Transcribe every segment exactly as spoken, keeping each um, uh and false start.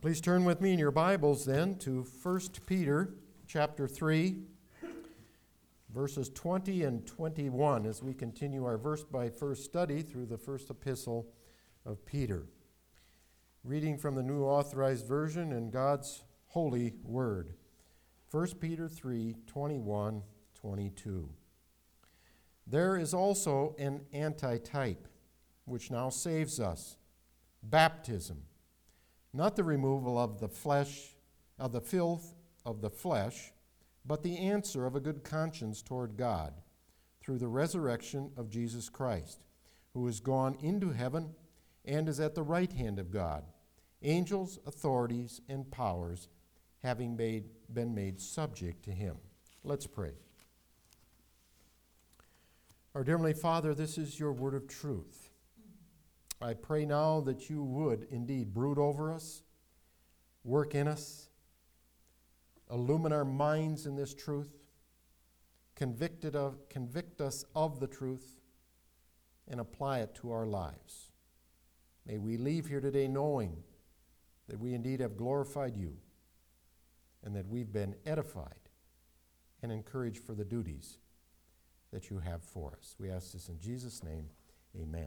Please turn with me in your Bibles then to First Peter chapter three, verses twenty and twenty-one as we continue our verse-by-verse study through the first epistle of Peter. Reading from the New Authorized Version and God's holy word. First Peter three, twenty-one, twenty-two. There is also an antitype, which now saves us, baptism. Not the removal of the flesh, of the filth of the flesh, but the answer of a good conscience toward God through the resurrection of Jesus Christ, who is gone into heaven and is at the right hand of God, angels, authorities, and powers having made, been made subject to him. Let's pray. Our dear Heavenly Father, this is your word of truth. I pray now that you would indeed brood over us, work in us, illumine our minds in this truth, convicted of, convict us of the truth, and apply it to our lives. May we leave here today knowing that we indeed have glorified you and that we've been edified and encouraged for the duties that you have for us. We ask this in Jesus' name, amen.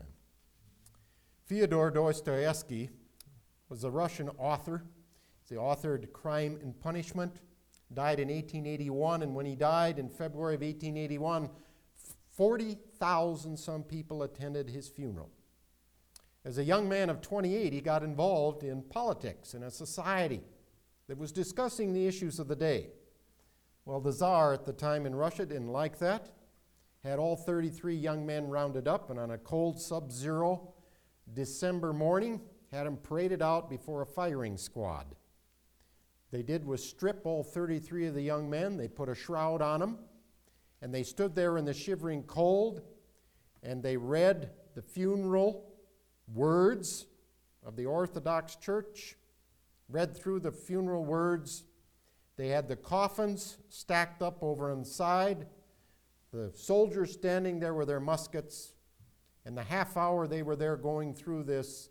Fyodor Dostoevsky was a Russian author. He authored Crime and Punishment, died in eighteen eighty-one, and when he died in February of eighteen eighty-one, forty thousand some people attended his funeral. As a young man of twenty-eight, he got involved in politics in a society that was discussing the issues of the day. Well, the Tsar at the time in Russia didn't like that, had all thirty-three young men rounded up, and on a cold sub-zero December morning, had them paraded out before a firing squad. They did was strip all thirty-three of the young men. They put a shroud on them, and they stood there in the shivering cold, and they read the funeral words of the Orthodox Church, read through the funeral words. They had the coffins stacked up over on the side, the soldiers standing there with their muskets. And the half hour they were there going through this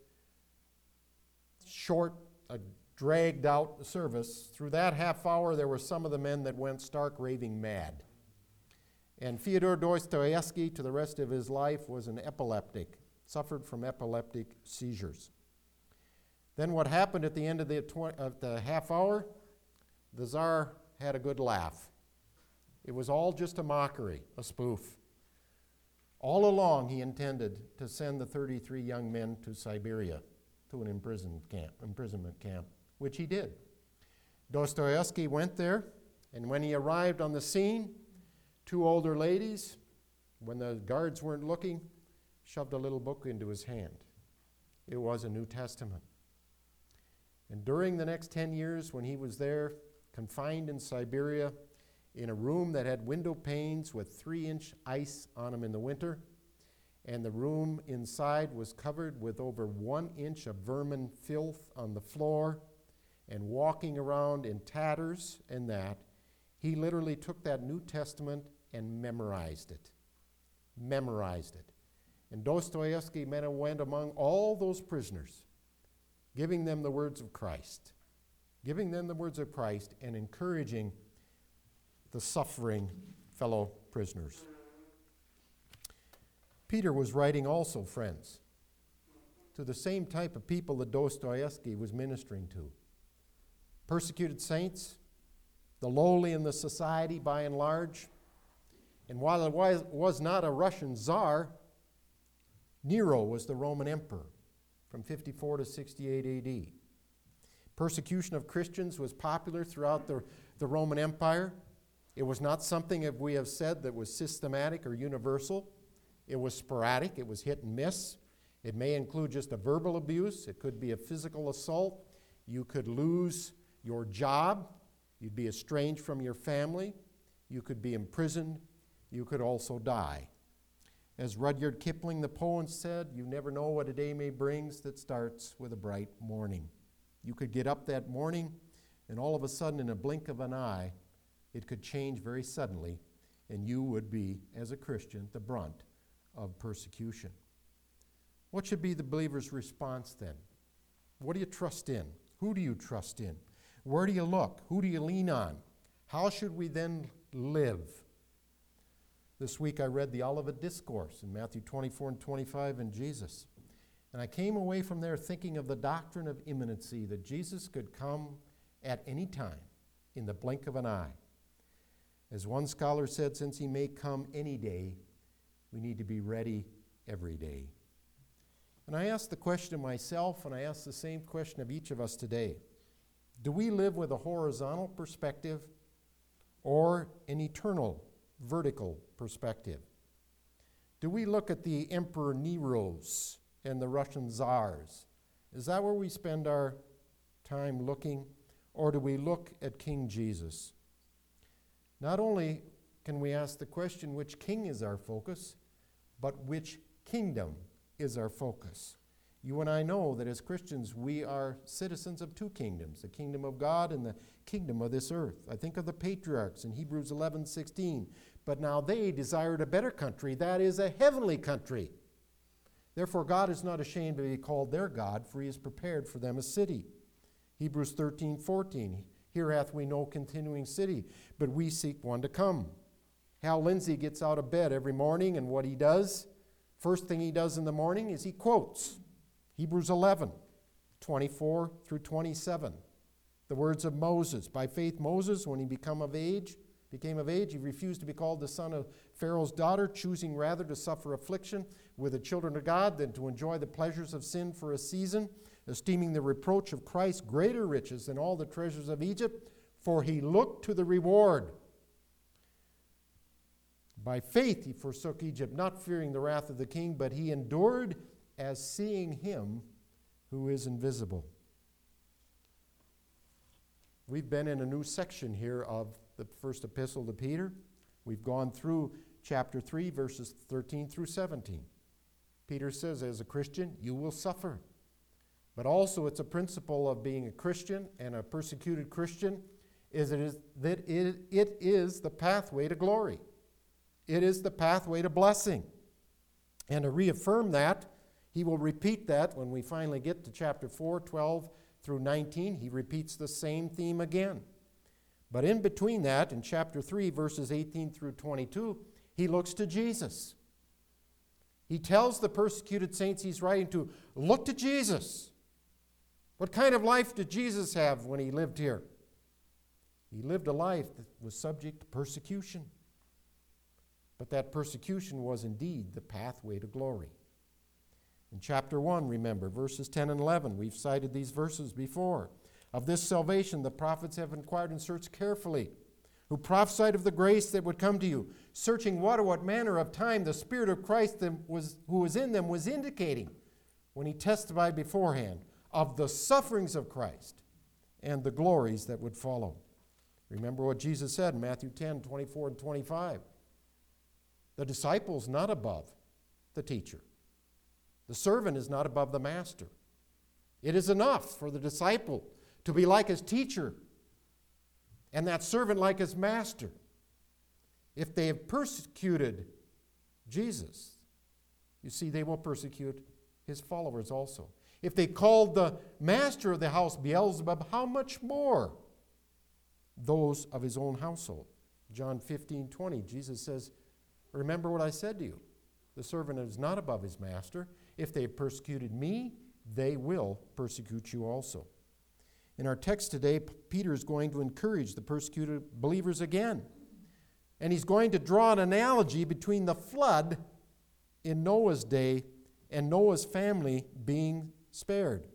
short, uh, dragged out service, through that half hour there were some of the men that went stark raving mad. And Fyodor Dostoevsky, to the rest of his life, was an epileptic, suffered from epileptic seizures. Then what happened at the end of the, tw- of the half hour? The Tsar had a good laugh. It was all just a mockery, a spoof. All along, he intended to send the thirty-three young men to Siberia, to an imprisonment camp, imprisonment camp, which he did. Dostoevsky went there, and when he arrived on the scene, two older ladies, when the guards weren't looking, shoved a little book into his hand. It was a New Testament. And during the next ten years, when he was there, confined in Siberia, in a room that had window panes with three-inch ice on them in the winter, and the room inside was covered with over one inch of vermin filth on the floor, and walking around in tatters and that, he literally took that New Testament and memorized it. Memorized it. And Dostoevsky went among all those prisoners, giving them the words of Christ, giving them the words of Christ and encouraging the suffering fellow prisoners. Peter was writing also, friends, to the same type of people that Dostoevsky was ministering to. Persecuted saints, the lowly in the society by and large. And while it was, was not a Russian Tsar, Nero was the Roman emperor from fifty-four to sixty-eight A D. Persecution of Christians was popular throughout the, the Roman Empire. It was not something, as we have said, that was systematic or universal. It was sporadic. It was hit and miss. It may include just a verbal abuse. It could be a physical assault. You could lose your job. You'd be estranged from your family. You could be imprisoned. You could also die. As Rudyard Kipling, the poet, said, you never know what a day may bring that starts with a bright morning. You could get up that morning, and all of a sudden, in a blink of an eye, it could change very suddenly, and you would be, as a Christian, the brunt of persecution. What should be the believer's response then? What do you trust in? Who do you trust in? Where do you look? Who do you lean on? How should we then live? This week I read the Olivet Discourse in Matthew twenty-four and twenty-five in Jesus. And I came away from there thinking of the doctrine of imminency, that Jesus could come at any time, in the blink of an eye. As one scholar said, since he may come any day, we need to be ready every day. And I ask the question of myself, and I ask the same question of each of us today. Do we live with a horizontal perspective or an eternal, vertical perspective? Do we look at the Emperor Neros and the Russian czars? Is that where we spend our time looking? Or do we look at King Jesus? Not only can we ask the question, which king is our focus, but which kingdom is our focus? You and I know that as Christians, we are citizens of two kingdoms, the kingdom of God and the kingdom of this earth. I think of the patriarchs in Hebrews eleven sixteen. But now they desired a better country, that is, a heavenly country. Therefore, God is not ashamed to be called their God, for he has prepared for them a city. Hebrews thirteen fourteen. Here hath we no continuing city, but we seek one to come. Hal Lindsey gets out of bed every morning, and what he does, first thing he does in the morning is he quotes Hebrews eleven, twenty-four through twenty-seven. The words of Moses. By faith, Moses, when he become of age, became of age, he refused to be called the son of Pharaoh's daughter, choosing rather to suffer affliction with the children of God than to enjoy the pleasures of sin for a season, esteeming the reproach of Christ greater riches than all the treasures of Egypt, for he looked to the reward. By faith he forsook Egypt, not fearing the wrath of the king, but he endured as seeing him who is invisible. We've been in a new section here of the first epistle to Peter. We've gone through chapter three, verses thirteen through seventeen. Peter says, as a Christian, you will suffer. But also it's a principle of being a Christian and a persecuted Christian is, it is that it, it is the pathway to glory. It is the pathway to blessing. And to reaffirm that, he will repeat that when we finally get to chapter four, twelve through nineteen. He repeats the same theme again. But in between that, in chapter three, verses eighteen through twenty-two, he looks to Jesus. He tells the persecuted saints he's writing to, look to Jesus. What kind of life did Jesus have when he lived here? He lived a life that was subject to persecution. But that persecution was indeed the pathway to glory. In chapter one, remember, verses ten and eleven, we've cited these verses before. Of this salvation the prophets have inquired and searched carefully, who prophesied of the grace that would come to you, searching what or what manner of time the Spirit of Christ that was, who was in them was indicating when he testified beforehand of the sufferings of Christ and the glories that would follow. Remember what Jesus said in Matthew ten, twenty-four and twenty-five. The disciple's not above the teacher. The servant is not above the master. It is enough for the disciple to be like his teacher and that servant like his master. If they have persecuted Jesus, you see, they will persecute his followers also. If they called the master of the house Beelzebub, how much more those of his own household? John fifteen twenty, Jesus says, remember what I said to you. The servant is not above his master. If they have persecuted me, they will persecute you also. In our text today, Peter is going to encourage the persecuted believers again. And he's going to draw an analogy between the flood in Noah's day and Noah's family being spared.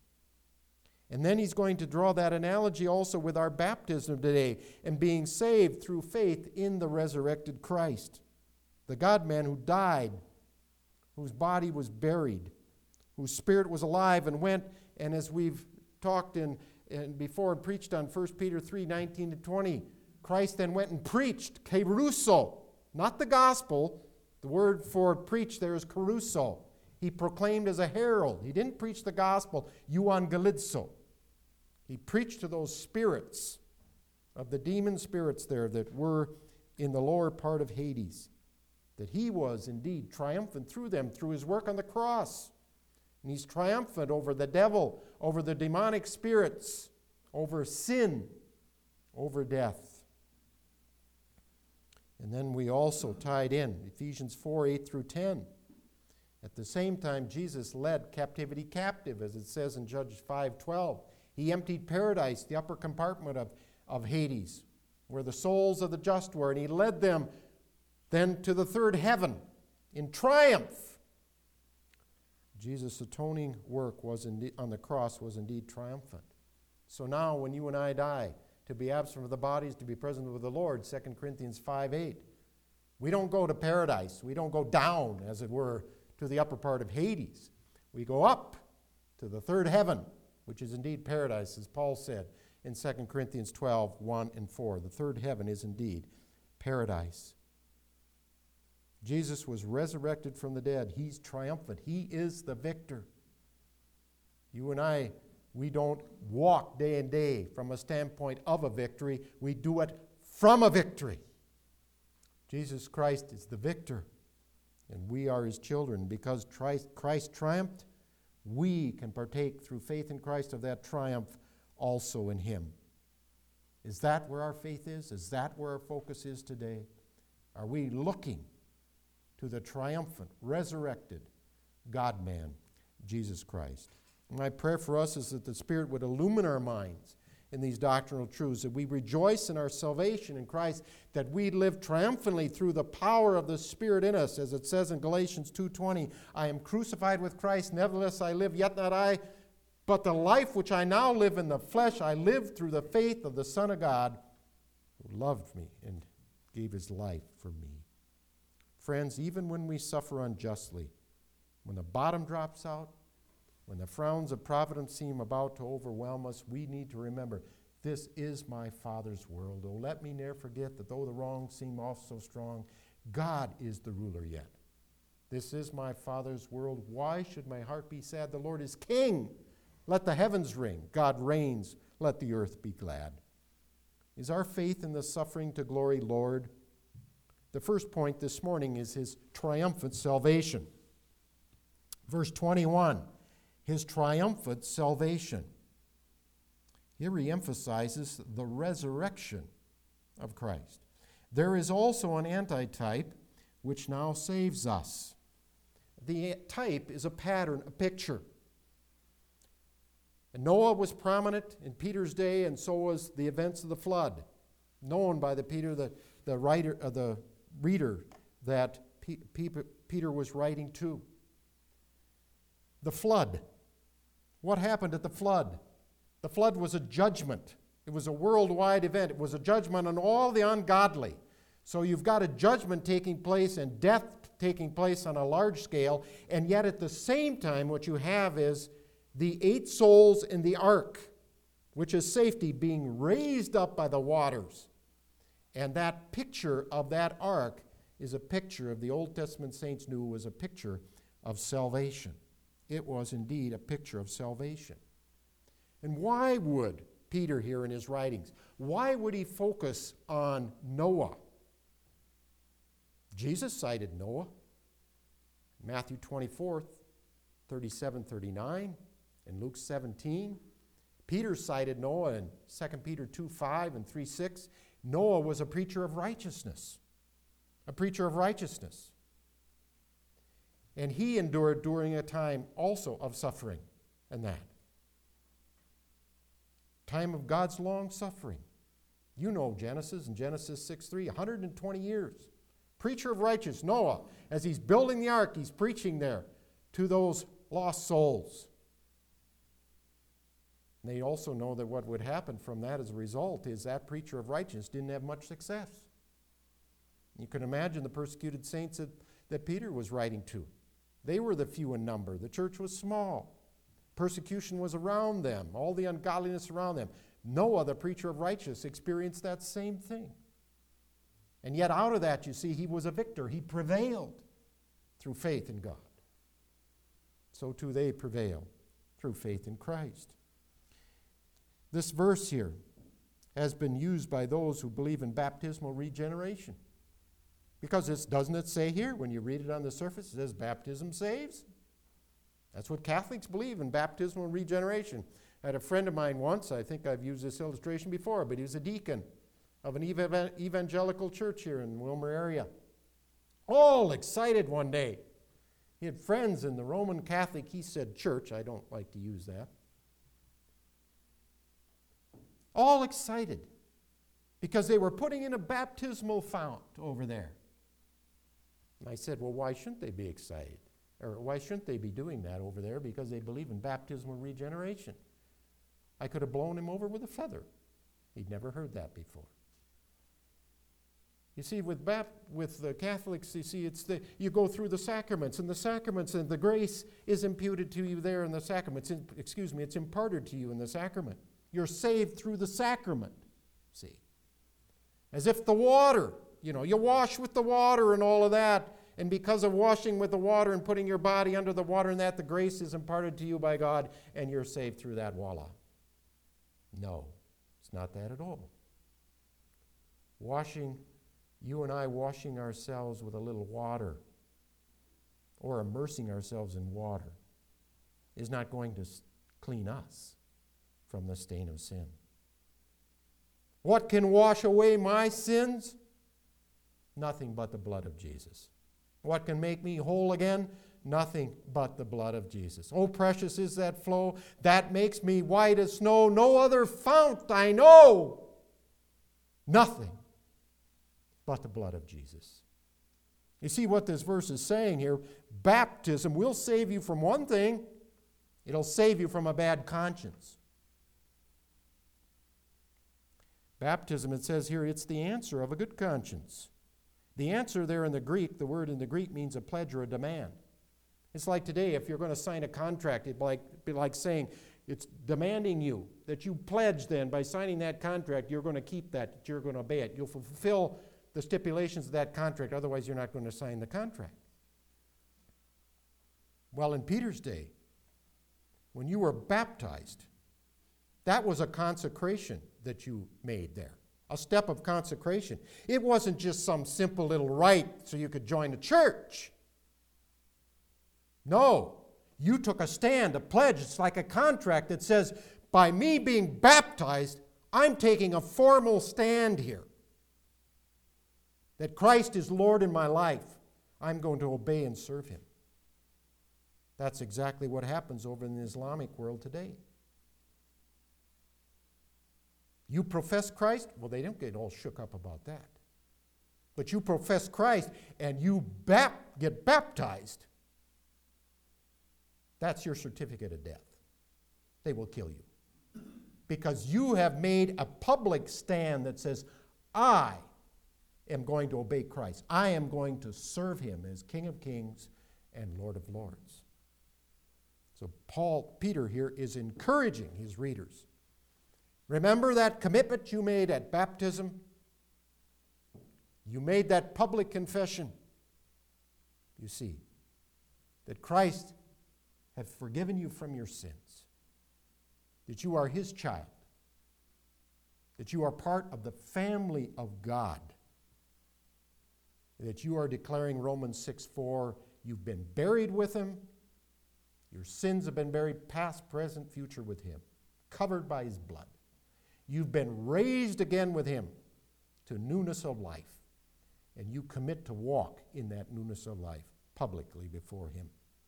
And then he's going to draw that analogy also with our baptism today and being saved through faith in the resurrected Christ. The God-man who died, whose body was buried, whose spirit was alive and went, and as we've talked in, in before and preached on First Peter three, nineteen to twenty, Christ then went and preached, kerusso, not the gospel. The word for preach there is kerusso. He proclaimed as a herald. He didn't preach the gospel, euangelizo. He preached to those spirits, of the demon spirits there that were in the lower part of Hades, that he was indeed triumphant through them through his work on the cross. And he's triumphant over the devil, over the demonic spirits, over sin, over death. And then we also tied in Ephesians four, eight through ten. At the same time, Jesus led captivity captive, as it says in Judges five twelve. He emptied paradise, the upper compartment of, of Hades, where the souls of the just were, and he led them then to the third heaven in triumph. Jesus' atoning work was indeed, on the cross was indeed triumphant. So now when you and I die, to be absent from the bodies, to be present with the Lord, Second Corinthians five eight. We don't go to paradise. We don't go down, as it were, to the upper part of Hades. We go up to the third heaven, which is indeed paradise, as Paul said in Second Corinthians twelve, one and four. The third heaven is indeed paradise. Jesus was resurrected from the dead. He's triumphant. He is the victor. You and I, we don't walk day and day from a standpoint of a victory. We do it from a victory. Jesus Christ is the victor, and we are his children. Because Christ, Christ triumphed, we can partake through faith in Christ of that triumph also in him. Is that where our faith is? Is that where our focus is today? Are we looking to the triumphant, resurrected God-man, Jesus Christ? My prayer for us is that the Spirit would illumine our minds in these doctrinal truths, that we rejoice in our salvation in Christ, that we live triumphantly through the power of the Spirit in us, as it says in Galatians two twenty, I am crucified with Christ, nevertheless I live, yet not I, but the life which I now live in the flesh, I live through the faith of the Son of God, who loved me and gave his life for me. Friends, even when we suffer unjustly, when the bottom drops out, when the frowns of providence seem about to overwhelm us, we need to remember, this is my Father's world. Oh, let me ne'er forget that though the wrongs seem oft so strong, God is the ruler yet. This is my Father's world. Why should my heart be sad? The Lord is King. Let the heavens ring. God reigns. Let the earth be glad. Is our faith in the suffering to glory Lord? The first point this morning is his triumphant salvation. Verse twenty-one. His triumphant salvation. Here he emphasizes the resurrection of Christ. There is also an antitype which now saves us. The type is a pattern, a picture. And Noah was prominent in Peter's day, and so was the events of the flood, known by the Peter, the, the writer, uh, the reader that P- P- Peter was writing to. The flood. What happened at the flood? The flood was a judgment. It was a worldwide event. It was a judgment on all the ungodly. So you've got a judgment taking place and death taking place on a large scale, and yet at the same time what you have is the eight souls in the ark, which is safety, being raised up by the waters. And that picture of that ark is a picture of the Old Testament saints knew was a picture of salvation. It was indeed a picture of salvation. And why would Peter here in his writings, why would he focus on Noah? Jesus cited Noah. Matthew twenty-four, thirty-seven, thirty-nine, and Luke seventeen. Peter cited Noah in Second Peter two five and three six. Noah was a preacher of righteousness. A preacher of righteousness. And he endured during a time also of suffering and that. Time of God's long suffering. You know Genesis and Genesis six three, one hundred twenty years. Preacher of righteousness, Noah, as he's building the ark, he's preaching there to those lost souls. And they also know that what would happen from that as a result is that preacher of righteousness didn't have much success. You can imagine the persecuted saints that, that Peter was writing to. They were the few in number. The church was small. Persecution was around them, all the ungodliness around them. Noah, the preacher of righteousness, experienced that same thing. And yet out of that, you see, he was a victor. He prevailed through faith in God. So too they prevail through faith in Christ. This verse here has been used by those who believe in baptismal regeneration. Because it's, doesn't it say here, when you read it on the surface, it says baptism saves? That's what Catholics believe in baptismal regeneration. I had a friend of mine once, I think I've used this illustration before, but he was a deacon of an ev- evangelical church here in the Wilmer area. All excited one day. He had friends in the Roman Catholic, he said church, I don't like to use that. All excited because they were putting in a baptismal fount over there. And I said, well, why shouldn't they be excited? Or why shouldn't they be doing that over there? Because they believe in baptismal regeneration. I could have blown him over with a feather. He'd never heard that before. You see, with bap- with the Catholics, you see, it's the you go through the sacraments, and the sacraments, and the grace is imputed to you there in the sacraments. In, excuse me, it's imparted to you in the sacrament. You're saved through the sacrament, see. As if the water, you know, you wash with the water and all of that, and because of washing with the water and putting your body under the water and that, the grace is imparted to you by God, and you're saved through that, voila. No, it's not that at all. Washing, you and I washing ourselves with a little water or immersing ourselves in water is not going to clean us from the stain of sin. What can wash away my sins? Nothing but the blood of Jesus. What can make me whole again? Nothing but the blood of Jesus. Oh, precious is that flow that makes me white as snow. No other fount I know. Nothing but the blood of Jesus. You see what this verse is saying here? Baptism will save you from one thing. It'll save you from a bad conscience. Baptism, it says here, it's the answer of a good conscience. The answer there in the Greek, the word in the Greek means a pledge or a demand. It's like today, if you're going to sign a contract, it'd be like, be like saying it's demanding you that you pledge then by signing that contract, you're going to keep that, that you're going to obey it. You'll fulfill the stipulations of that contract, otherwise you're not going to sign the contract. Well, in Peter's day, when you were baptized, that was a consecration that you made there. A step of consecration. It wasn't just some simple little rite so you could join a church. No, you took a stand, a pledge. It's like a contract that says, by me being baptized, I'm taking a formal stand here. That Christ is Lord in my life. I'm going to obey and serve Him. That's exactly what happens over in the Islamic world today. You profess Christ? Well, they don't get all shook up about that. But you profess Christ and you bap- get baptized, that's your certificate of death. They will kill you. Because you have made a public stand that says, I am going to obey Christ. I am going to serve Him as King of Kings and Lord of Lords. So Paul, Peter here is encouraging his readers. Remember that commitment you made at baptism? You made that public confession. You see, that Christ has forgiven you from your sins, that you are His child, that you are part of the family of God, that you are declaring Romans six four, you've been buried with Him, your sins have been buried past, present, future with Him, covered by His blood. You've been raised again with Him to newness of life, and you commit to walk in that newness of life publicly before Him.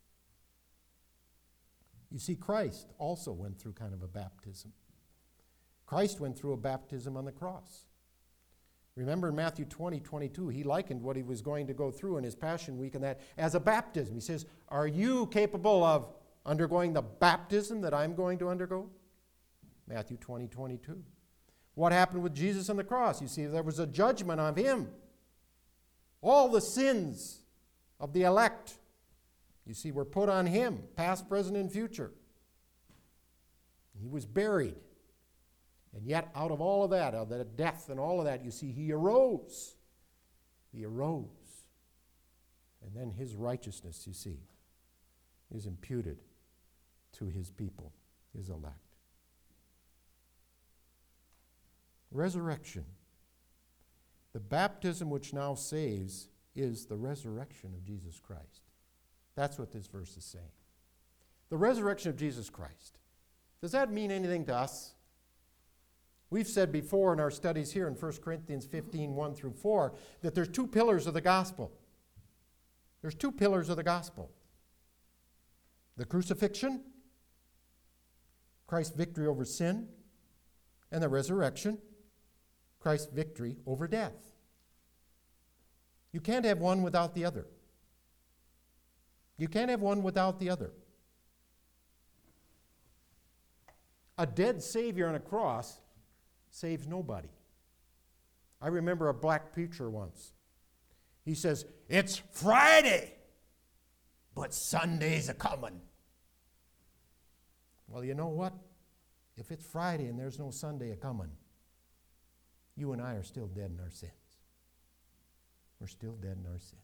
You see, Christ also went through kind of a baptism. Christ went through a baptism on the cross. Remember in Matthew twenty, twenty-two, He likened what He was going to go through in His Passion Week and that as a baptism. He says, are you capable of undergoing the baptism that I'm going to undergo? Matthew twenty, twenty-two. What happened with Jesus on the cross? You see, there was a judgment on Him. All the sins of the elect, you see, were put on Him, past, present, and future. He was buried. And yet, out of all of that, out of that death and all of that, you see, He arose. He arose. And then His righteousness, you see, is imputed to His people, His elect. Resurrection. The baptism which now saves is the resurrection of Jesus Christ. That's what this verse is saying. The resurrection of Jesus Christ. Does that mean anything to us? We've said before in our studies here in First Corinthians fifteen, one through four, that there's two pillars of the gospel. There's two pillars of the gospel. The crucifixion, Christ's victory over sin, and the resurrection, Christ's victory over death. You can't have one without the other. You can't have one without the other. A dead Savior on a cross saves nobody. I remember a black preacher once. He says, "It's Friday, but Sunday's a-coming." Well, you know what? If it's Friday and there's no Sunday a-coming, you and I are still dead in our sins. We're still dead in our sins.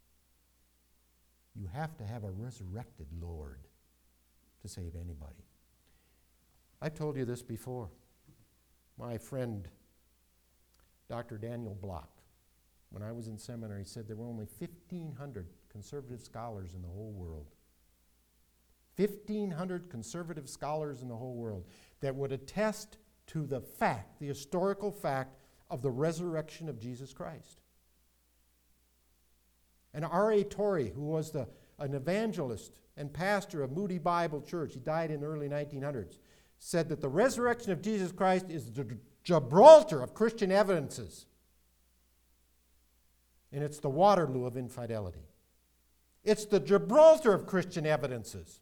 You have to have a resurrected Lord to save anybody. I've told you this before. My friend, Doctor Daniel Block, when I was in seminary, said there were only fifteen hundred conservative scholars in the whole world. fifteen hundred conservative scholars in the whole world that would attest to the fact, the historical fact, of the resurrection of Jesus Christ. And R A Torrey, who was the, an evangelist and pastor of Moody Bible Church, he died in the early nineteen hundreds, said that the resurrection of Jesus Christ is the Gibraltar of Christian evidences. And it's the Waterloo of infidelity. It's the Gibraltar of Christian evidences.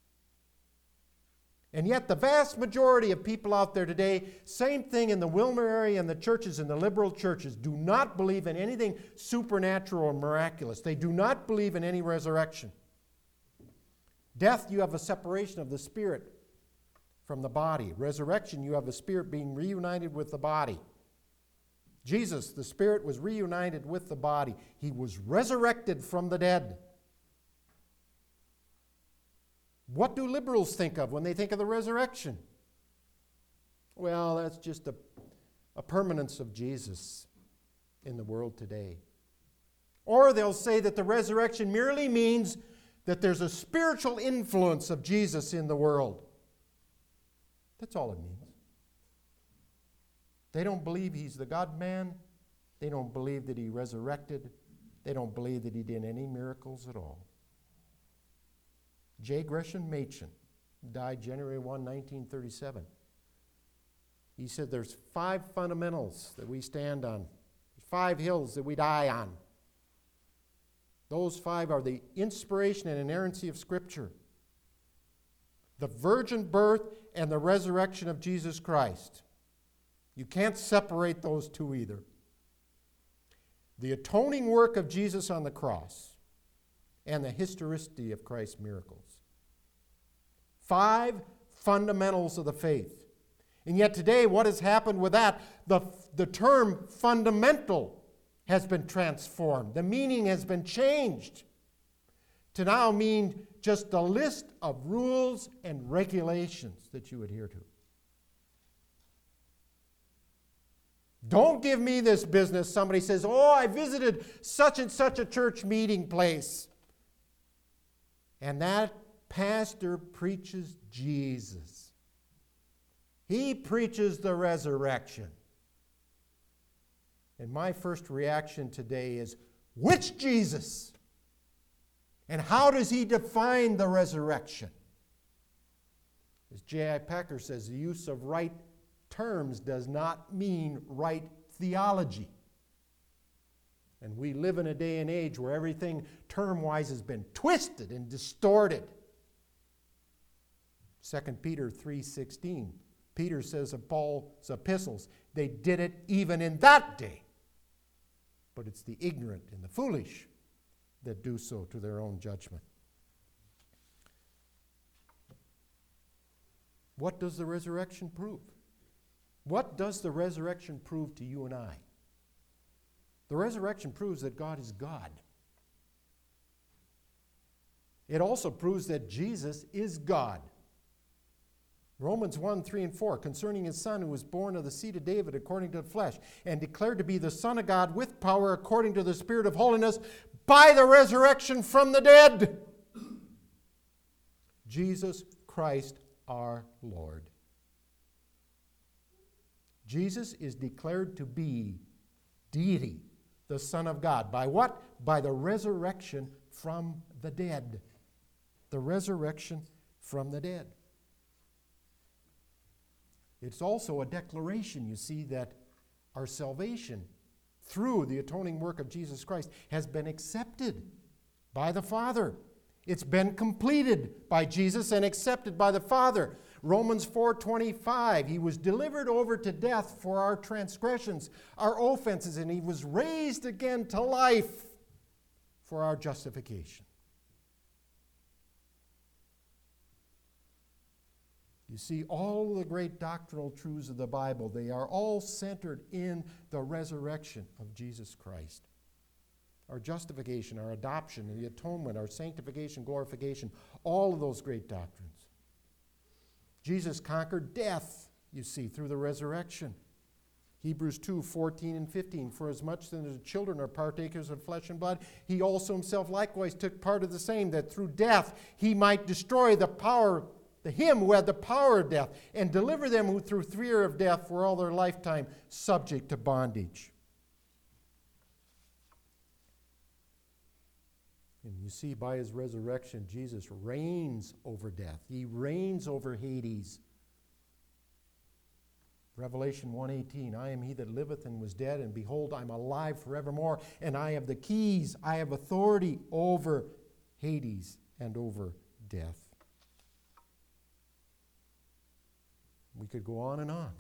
And yet the vast majority of people out there today, same thing in the Wilmer area and the churches, in the liberal churches, do not believe in anything supernatural or miraculous. They do not believe in any resurrection. Death, you have a separation of the spirit from the body. Resurrection, you have the spirit being reunited with the body. Jesus, the spirit, was reunited with the body. He was resurrected from the dead. What do liberals think of when they think of the resurrection? Well, that's just a, a permanence of Jesus in the world today. Or they'll say that the resurrection merely means that there's a spiritual influence of Jesus in the world. That's all it means. They don't believe he's the God-man. They don't believe that he resurrected. They don't believe that he did any miracles at all. J. Gresham Machen died January first, nineteen thirty-seven. He said there's five fundamentals that we stand on, five hills that we die on. Those five are the inspiration and inerrancy of Scripture, the virgin birth, and the resurrection of Jesus Christ. You can't separate those two either. The atoning work of Jesus on the cross and the historicity of Christ's miracles. Five fundamentals of the faith. And yet today, what has happened with that? The, the term fundamental has been transformed. The meaning has been changed to now mean just a list of rules and regulations that you adhere to. Don't give me this business. Somebody says, "Oh, I visited such and such a church meeting place, and that pastor preaches Jesus. He preaches the resurrection." And my first reaction today is, which Jesus? And how does he define the resurrection? As J I Packer says, the use of right terms does not mean right theology. And we live in a day and age where everything term-wise has been twisted and distorted. Second Peter three sixteen, Peter says of Paul's epistles, they did it even in that day. But it's the ignorant and the foolish that do so to their own judgment. What does the resurrection prove? What does the resurrection prove to you and I? The resurrection proves that God is God. It also proves that Jesus is God. Romans one, three, and four, concerning his Son who was born of the seed of David according to the flesh, and declared to be the Son of God with power according to the Spirit of holiness by the resurrection from the dead. Jesus Christ our Lord. Jesus is declared to be deity, the Son of God. By what? By the resurrection from the dead. The resurrection from the dead. It's also a declaration, you see, that our salvation through the atoning work of Jesus Christ has been accepted by the Father. It's been completed by Jesus and accepted by the Father. Romans four twenty-five, he was delivered over to death for our transgressions, our offenses, and he was raised again to life for our justification. You see, all the great doctrinal truths of the Bible, they are all centered in the resurrection of Jesus Christ. Our justification, our adoption, the atonement, our sanctification, glorification, all of those great doctrines. Jesus conquered death, you see, through the resurrection. Hebrews two fourteen and fifteen, for as much as the children are partakers of flesh and blood, he also himself likewise took part of the same, that through death he might destroy the power, the him who had the power of death, and deliver them who through fear of death were all their lifetime subject to bondage. And you see, by his resurrection, Jesus reigns over death. He reigns over Hades. Revelation one eighteen, I am he that liveth and was dead, and behold, I am alive forevermore, and I have the keys, I have authority over Hades and over death. We could go on and on.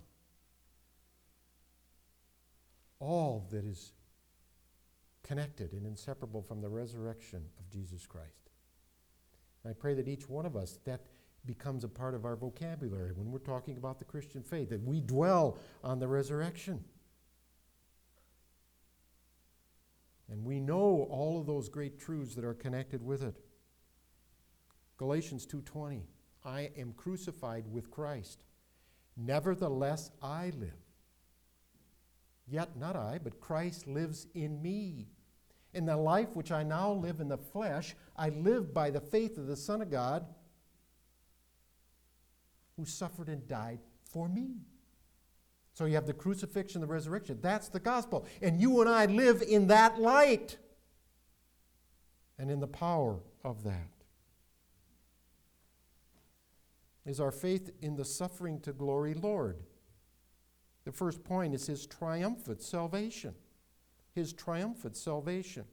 All that is connected and inseparable from the resurrection of Jesus Christ. And I pray that each one of us, that becomes a part of our vocabulary when we're talking about the Christian faith, that we dwell on the resurrection. And we know all of those great truths that are connected with it. Galatians two twenty, I am crucified with Christ. Nevertheless, I live. Yet not I, but Christ lives in me. In the life which I now live in the flesh, I live by the faith of the Son of God, who suffered and died for me. So you have the crucifixion, the resurrection. That's the gospel. And you and I live in that light and in the power of that. Is our faith in the suffering to glory Lord? The first point is his triumphant salvation. His triumphant salvation.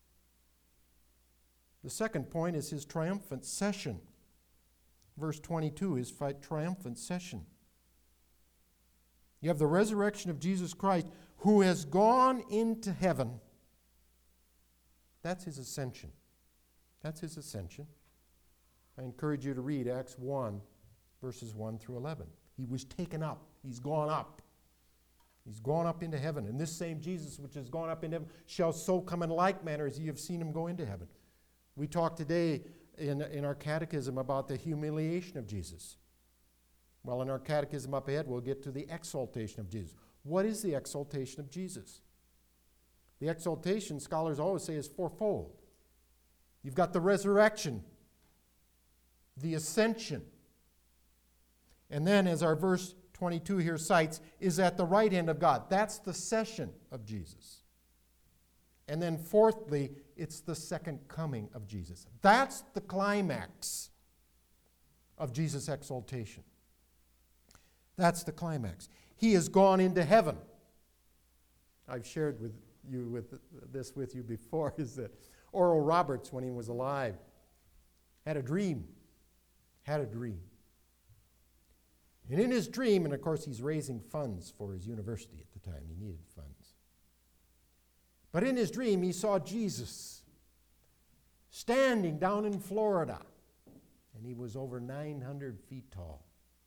The second point is his triumphant session. Verse twenty-two, his triumphant session. You have the resurrection of Jesus Christ, who has gone into heaven. That's his ascension. That's his ascension. I encourage you to read Acts one, verses one through eleven. He was taken up. He's gone up. He's gone up into heaven. And this same Jesus which has gone up into heaven shall so come in like manner as ye have seen him go into heaven. We talked today in, in our catechism about the humiliation of Jesus. Well, in our catechism up ahead, we'll get to the exaltation of Jesus. What is the exaltation of Jesus? The exaltation, scholars always say, is fourfold. You've got the resurrection, the ascension, and then, as our verse twenty-two here cites, is at the right hand of God. That's the session of Jesus. And then fourthly, it's the second coming of Jesus. That's the climax of Jesus' exaltation. That's the climax. He has gone into heaven. I've shared with you with this with you before, is that Oral Roberts, when he was alive, had a dream. Had a dream. And in his dream, and of course he's raising funds for his university at the time, he needed funds. But in his dream, he saw Jesus standing down in Florida, and he was over nine hundred feet tall.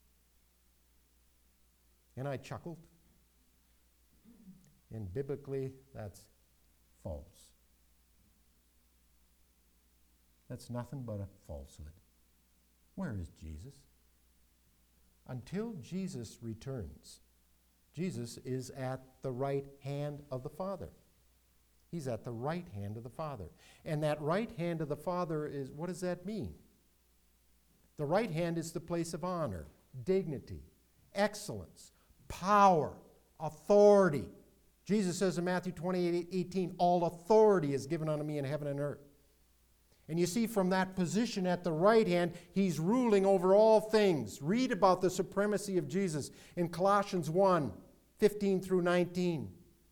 And I chuckled. And biblically, that's false. That's nothing but a falsehood. Where is Jesus? Until Jesus returns, Jesus is at the right hand of the Father. He's at the right hand of the Father. And that right hand of the Father is, what does that mean? The right hand is the place of honor, dignity, excellence, power, authority. Jesus says in Matthew twenty-eight eighteen, all authority is given unto me in heaven and earth. And you see from that position at the right hand, he's ruling over all things. Read about the supremacy of Jesus in Colossians one, fifteen through nineteen.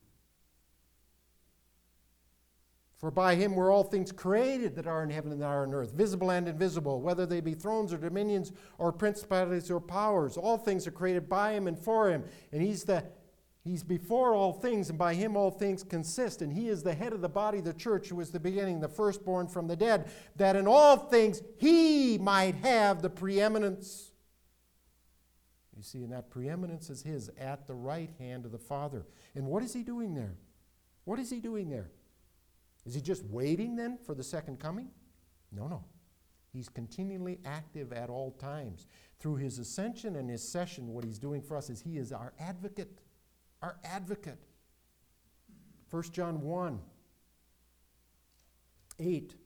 For by him were all things created that are in heaven and that are on earth, visible and invisible, whether they be thrones or dominions or principalities or powers. All things are created by him and for him. And he's the he's before all things, and by him all things consist. And he is the head of the body, the church, who is the beginning, the firstborn from the dead, that in all things he might have the preeminence. You see, and that preeminence is his at the right hand of the Father. And what is he doing there? What is he doing there? Is he just waiting then for the second coming? No, no. He's continually active at all times. Through his ascension and his session, what he's doing for us is he is our advocate. Our advocate. First John one, eight.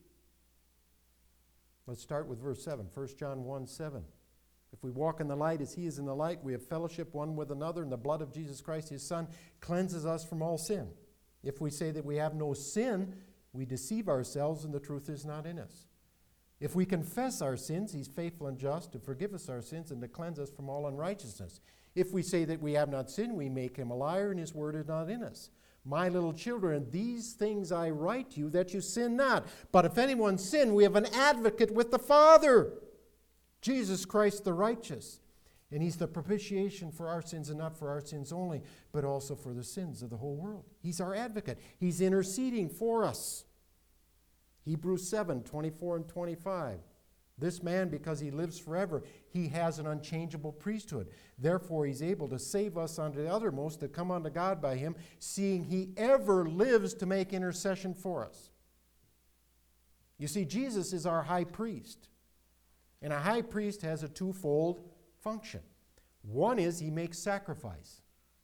Let's start with verse seven. First John one, seven. If we walk in the light as he is in the light, we have fellowship one with another, and the blood of Jesus Christ, his Son, cleanses us from all sin. If we say that we have no sin, we deceive ourselves and the truth is not in us. If we confess our sins, he's faithful and just to forgive us our sins and to cleanse us from all unrighteousness. If we say that we have not sinned, we make him a liar and his word is not in us. My little children, these things I write to you that you sin not. But if anyone sin, we have an advocate with the Father, Jesus Christ the righteous. And he's the propitiation for our sins, and not for our sins only, but also for the sins of the whole world. He's our advocate. He's interceding for us. Hebrews seven, twenty-four and twenty-five. This man, because he lives forever, he has an unchangeable priesthood. Therefore, he's able to save us unto the uttermost that come unto God by him, seeing he ever lives to make intercession for us. You see, Jesus is our high priest. And a high priest has a twofold function. One is he makes sacrifice.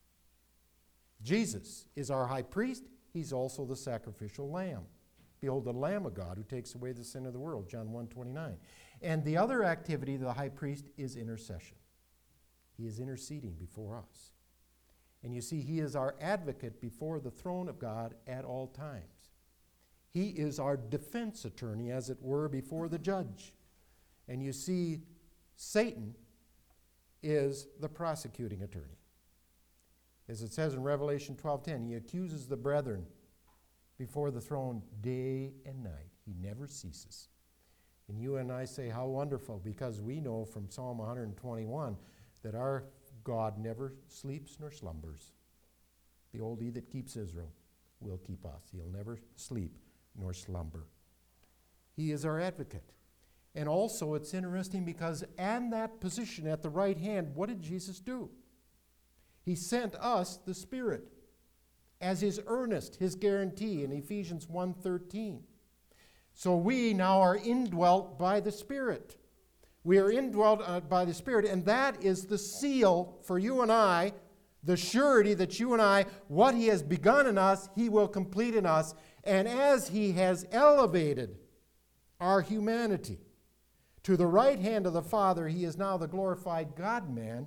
Jesus is our high priest. He's also the sacrificial lamb. Behold, the Lamb of God who takes away the sin of the world, John one twenty-nine. And the other activity of the high priest is intercession. He is interceding before us. And you see, he is our advocate before the throne of God at all times. He is our defense attorney, as it were, before the judge. And you see, Satan is the prosecuting attorney. As it says in Revelation twelve ten, he accuses the brethren before the throne day and night. He never ceases. And you and I say, how wonderful, because we know from Psalm one twenty-one that our God never sleeps nor slumbers. Behold, he that keeps Israel will keep us. He'll never sleep nor slumber. He is our advocate. And also, it's interesting because in that position at the right hand, what did Jesus do? He sent us the Spirit as his earnest, his guarantee in Ephesians one thirteen. So we now are indwelt by the Spirit. We are indwelt uh, by the Spirit, and that is the seal for you and I, the surety that you and I, what he has begun in us, he will complete in us. And as he has elevated our humanity to the right hand of the Father, he is now the glorified God-man,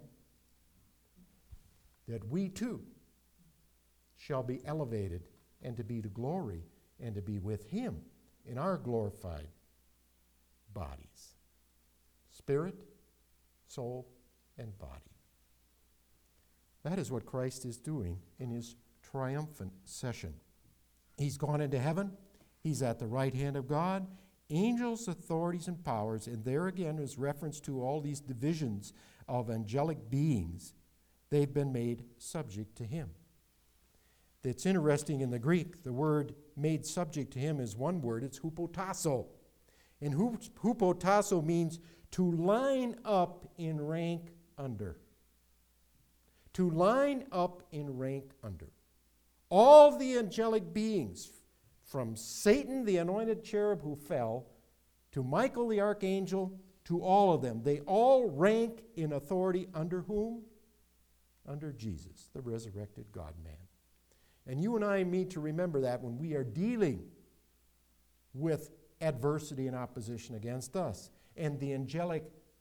that we too shall be elevated and to be to glory and to be with him in our glorified bodies. Spirit, soul, and body. That is what Christ is doing in his triumphant session. He's gone into heaven. He's at the right hand of God. Angels, authorities, and powers, and there again is reference to all these divisions of angelic beings. They've been made subject to him. It's interesting in the Greek, the word made subject to him is one word, it's hupotasso. And hupotasso means to line up in rank under. To line up in rank under. All the angelic beings, from Satan, the anointed cherub who fell, to Michael the archangel, to all of them, they all rank in authority under whom? Under Jesus, the resurrected God-man. And you and I need to remember that when we are dealing with adversity and opposition against us, and the angelic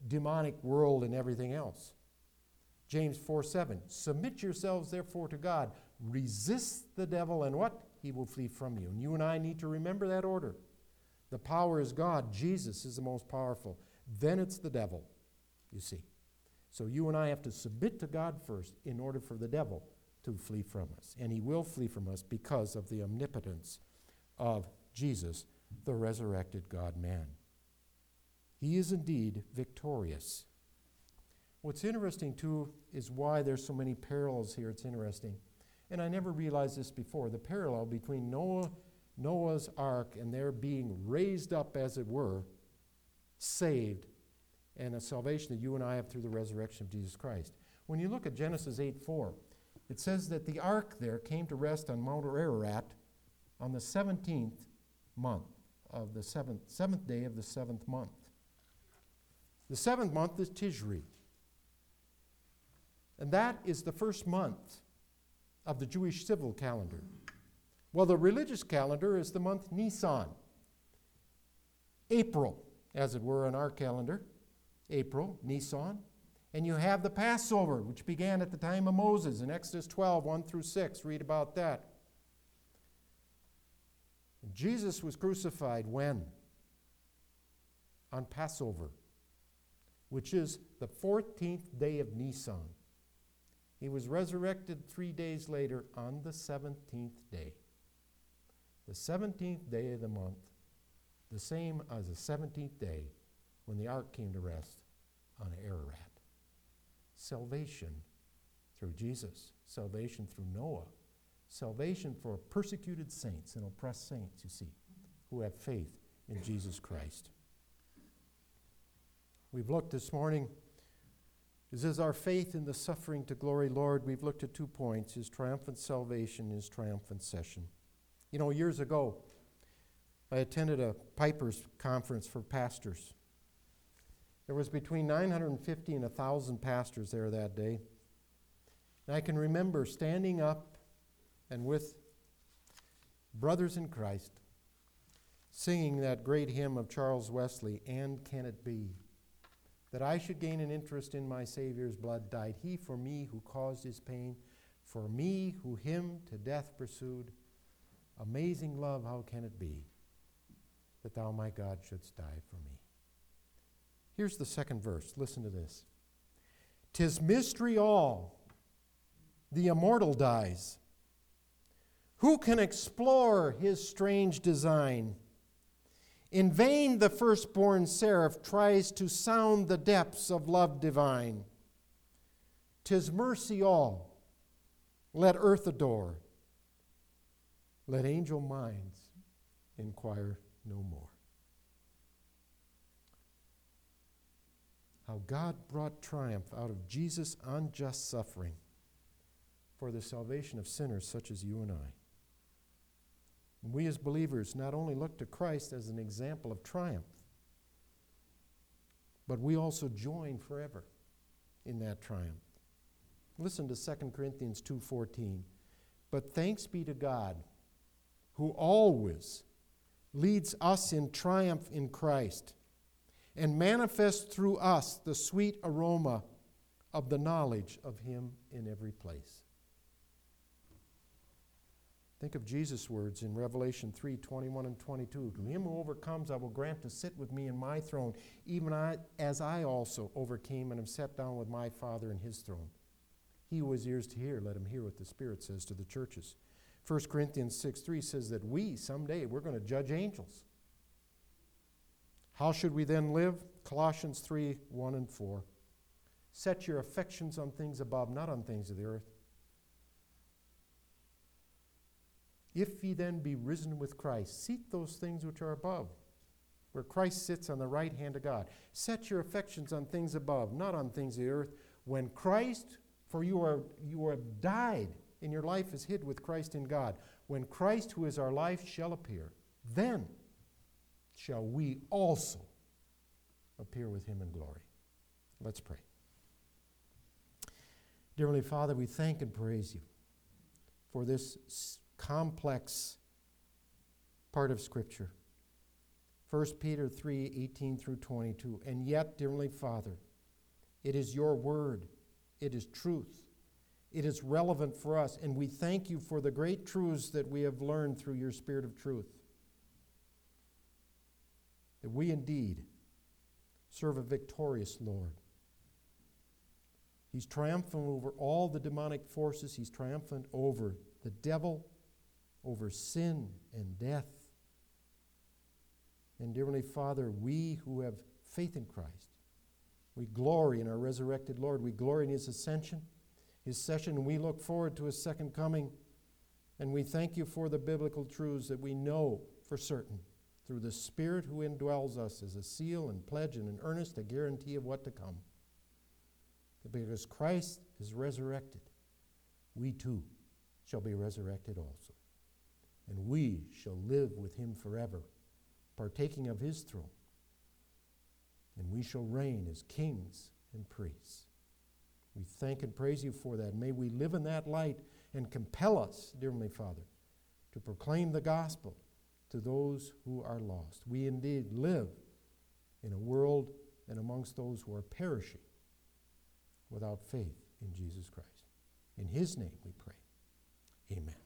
demonic world and everything else. James four seven, submit yourselves therefore to God. Resist the devil and what? He will flee from you. And you and I need to remember that order. The power is God. Jesus is the most powerful. Then it's the devil, you see. So you and I have to submit to God first in order for the devil to flee from us. And he will flee from us because of the omnipotence of Jesus, the resurrected God-man. He is indeed victorious. What's interesting, too, is why there's so many parallels here. It's interesting. And I never realized this before. The parallel between Noah, Noah's ark and their being raised up, as it were, saved, and a salvation that you and I have through the resurrection of Jesus Christ. When you look at Genesis eight four, it says that the ark there came to rest on Mount Ararat on the seventeenth month of the seventh, seventh day of the seventh month. The seventh month is Tishri. And that is the first month of the Jewish civil calendar. Well, the religious calendar is the month Nisan. April, as it were, on our calendar. April, Nisan. And you have the Passover, which began at the time of Moses in Exodus twelve, one through six. Read about that. Jesus was crucified when? On Passover, which is the fourteenth day of Nisan. He was resurrected three days later on the seventeenth day. The seventeenth day of the month, the same as the seventeenth day when the ark came to rest on Ararat. Salvation through Jesus. Salvation through Noah. Salvation for persecuted saints and oppressed saints, you see, who have faith in Jesus Christ. We've looked this morning, is this our faith in the suffering to glory Lord? We've looked at two points, his triumphant salvation, his triumphant session. You know, years ago, I attended a Piper's conference for pastors. There was between nine hundred fifty and one thousand pastors there that day. And I can remember standing up and with brothers in Christ singing that great hymn of Charles Wesley, "And Can It Be, that I should gain an interest in my Savior's blood, died he for me who caused his pain, for me who him to death pursued. Amazing love, how can it be, that thou, my God, shouldst die for me." Here's the second verse. Listen to this. "'Tis mystery all, the immortal dies. Who can explore his strange design? In vain the firstborn seraph tries to sound the depths of love divine. 'Tis mercy all, let earth adore. Let angel minds inquire no more." How God brought triumph out of Jesus' unjust suffering for the salvation of sinners such as you and I. And we as believers not only look to Christ as an example of triumph, but we also join forever in that triumph. Listen to Second Corinthians two fourteen. "But thanks be to God, who always leads us in triumph in Christ, and manifests through us the sweet aroma of the knowledge of him in every place." Think of Jesus' words in Revelation three twenty-one and twenty-two. "To him who overcomes, I will grant to sit with me in my throne, even I, as I also overcame and am set down with my Father in his throne. He who has ears to hear, let him hear what the Spirit says to the churches." First Corinthians six three says that we, someday, we're going to judge angels. How should we then live? Colossians three one and four. "Set your affections on things above, not on things of the earth. If ye then be risen with Christ, seek those things which are above, where Christ sits on the right hand of God. Set your affections on things above, not on things of the earth. When Christ, for you are you have died, and your life is hid with Christ in God. When Christ, who is our life, shall appear, then shall we also appear with him in glory." Let's pray. Dear Heavenly Father, we thank and praise you for this complex part of Scripture. First Peter three, eighteen through twenty-two. And yet, dear Heavenly Father, it is your word. It is truth. It is relevant for us, and we thank you for the great truths that we have learned through your Spirit of truth. That we indeed serve a victorious Lord. He's triumphant over all the demonic forces. He's triumphant over the devil, over sin and death. And dear Heavenly Father, we who have faith in Christ, we glory in our resurrected Lord. We glory in his ascension, his session, and we look forward to his second coming. And we thank you for the biblical truths that we know for certain through the Spirit who indwells us as a seal and pledge and an earnest, a guarantee of what to come. Because Christ is resurrected, we too shall be resurrected also. And we shall live with him forever, partaking of his throne. And we shall reign as kings and priests. We thank and praise you for that. May we live in that light and compel us, dear Heavenly Father, to proclaim the gospel to those who are lost. We indeed live in a world and amongst those who are perishing without faith in Jesus Christ. In his name we pray. Amen.